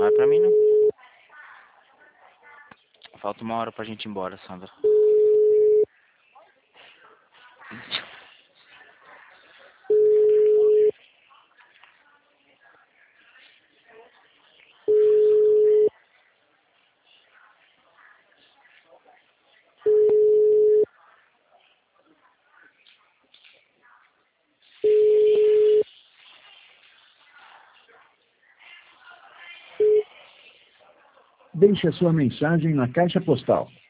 Não é pra mim, não. Falta 1 hora pra gente ir embora, Sandra. Deixe a sua mensagem na caixa postal